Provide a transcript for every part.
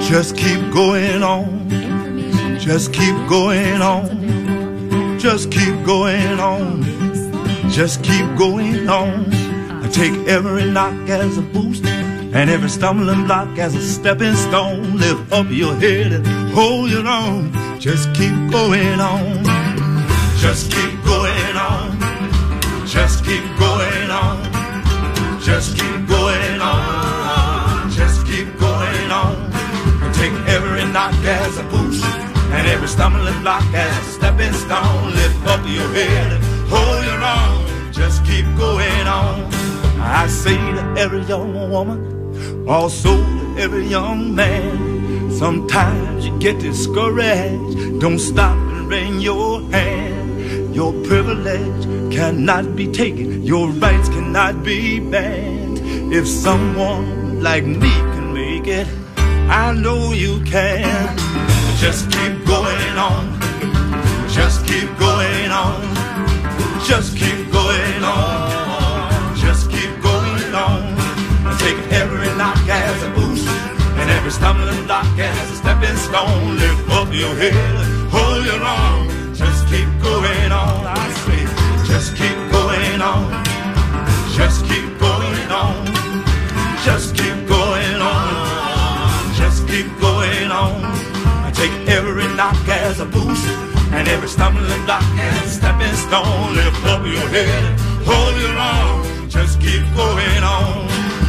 Just keep going on. Just keep going on. Just keep going on. Just keep going on. I take every knock as a boost and every stumbling block as a stepping stone. Lift up your head and hold it on. Just keep going on. Just keep going on. Just keep going on. Just keep going on. Just keep going on. I take every knock as a boost and every stumbling block as a stepping stone. Lift up your head and hold it on. Just keep going on. I say to every young woman, also to every young man, sometimes you get discouraged. Don't stop and wring your hand. Your privilege cannot be taken. Your rights cannot be banned. If someone like me can make it, I know you can. Just keep going on. Just keep going on. Just keep going on. Just keep going on. Take every knock as a boost and every stumbling block as a stepping stone. Lift up your head, hold your own. Just keep going on. I say, just keep going on. Just keep going on. Just keep going on. Just keep going on. I take every knock as a boost and every stumbling block as a stepping stone. Lift up your head, hold your own. Just keep going on.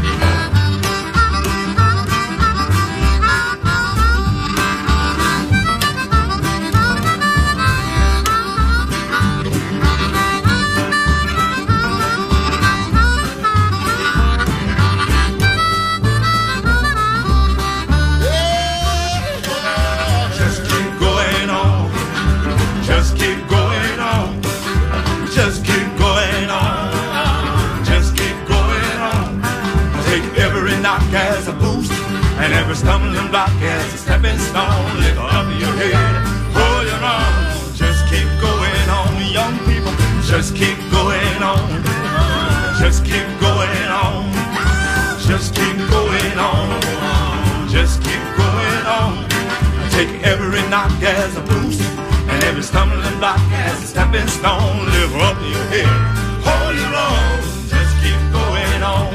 As a boost and every stumbling block as a stepping stone. Lift up your head, hold your own. Just keep going on, young people. Just keep going on. Just keep going on. Just keep going on. Just keep going on. Take every knock as a boost and every stumbling block as a stepping stone. Lift up your head, hold your own. Just keep going on.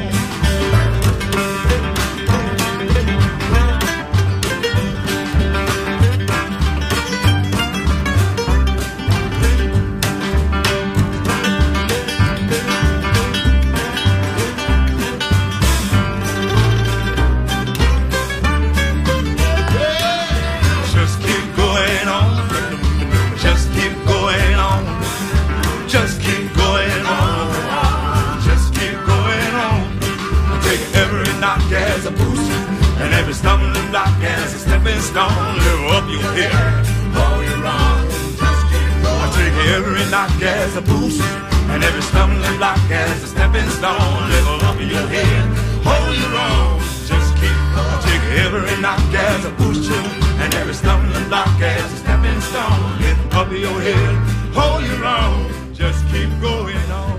As a boost and every stumbling block as a stepping stone. Lift up your head, hold your own. Just keep going. I take every knock as a boost and every stumbling block as a stepping stone. Lift up your head, hold your own. Just keep going. I take every knock as a boost and every stumbling block as a stepping stone. Lift up your head, hold your own. Just keep going on.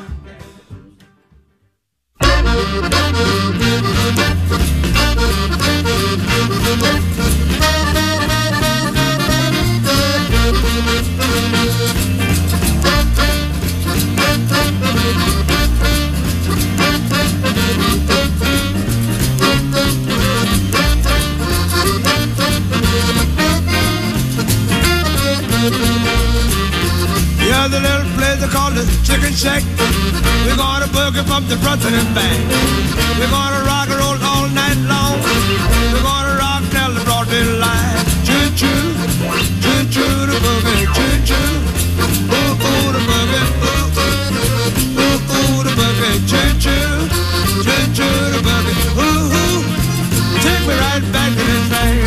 The little place they call the Chicken Shack. We're gonna boogie from the front to the back. We're gonna rock and roll all night long. We're gonna rock till the broad daylight. Choo choo, choo choo the boogie, choo choo. Ooh ooh the boogie, ooh ooh, ooh ooh the boogie, choo choo, choo choo the boogie, ooh ooh. Take me right back to the train.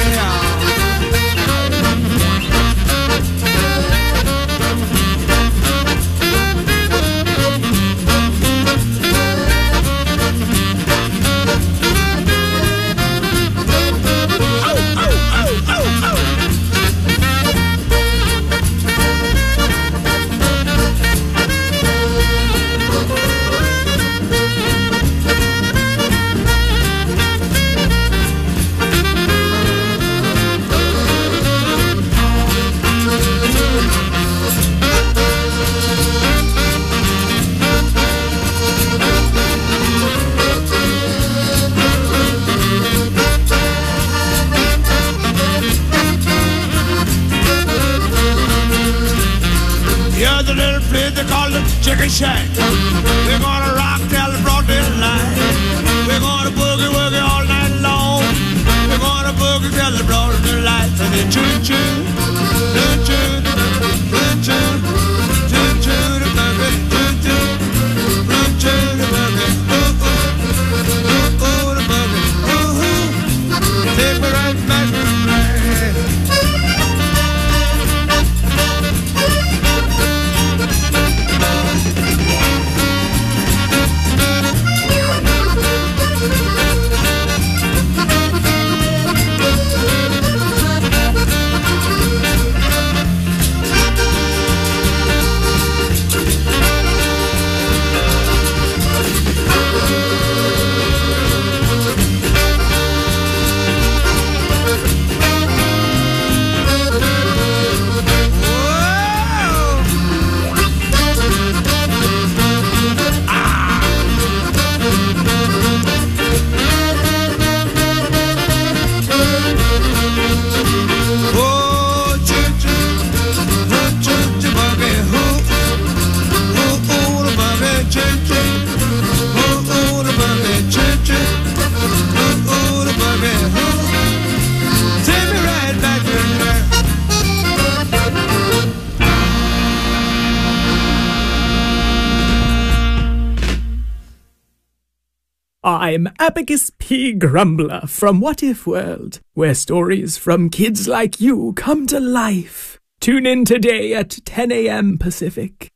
I'm Abacus P. Grumbler from What If World, where stories from kids like you come to life. Tune in today at 10 a.m. Pacific.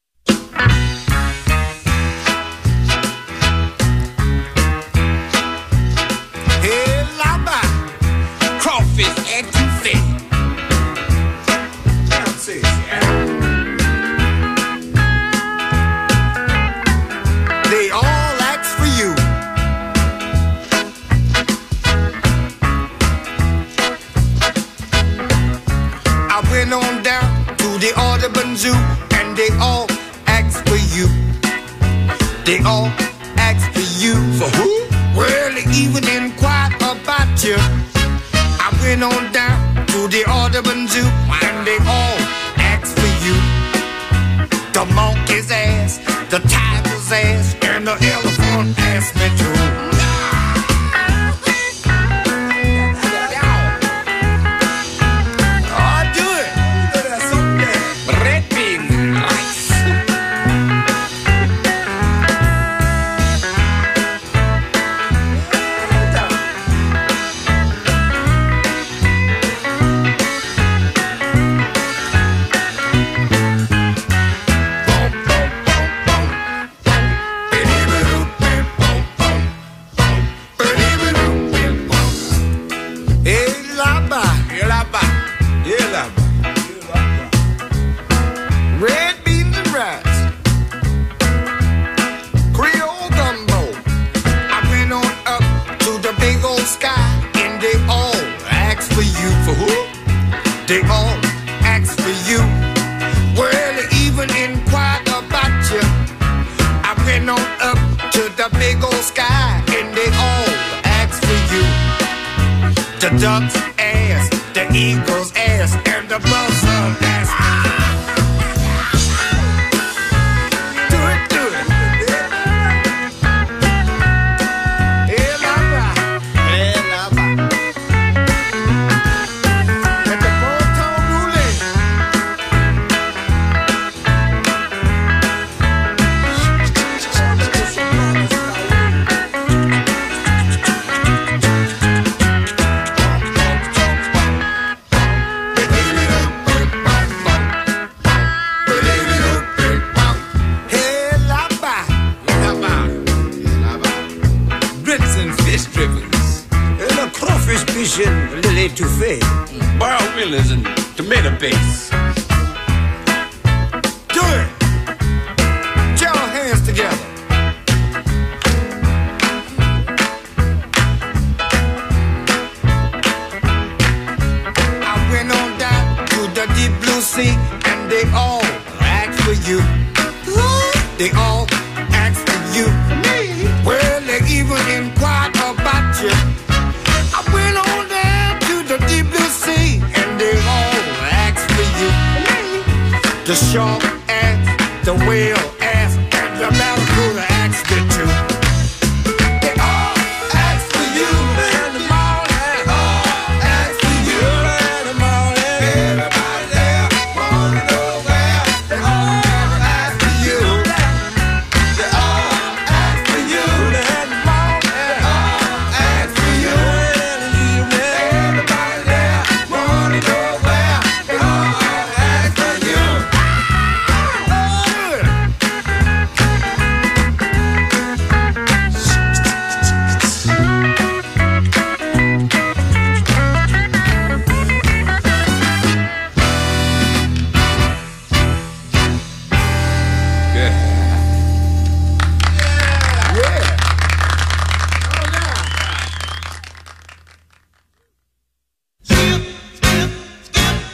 Hey, lava, crawfish etouffee. They all ask for you. I went on down to the Audubon Zoo and they all asked for you. They all asked for you. For who? Well, they even inquired about you. I went on down to the Audubon Zoo and they all asked for you. The monkey's ass, the tiger's ass, and the elephant asked me too. Red beans and rice, Creole gumbo. I went on up to the big old sky and they all asked for you. For who? They all asked for you. Well, they even inquired about you. I went on up to the big old sky and they all asked for you. The duck's ass, the eagle's ass, and the buzzard ass. Fish and a little etouffee. Barrel Willis and tomato paste.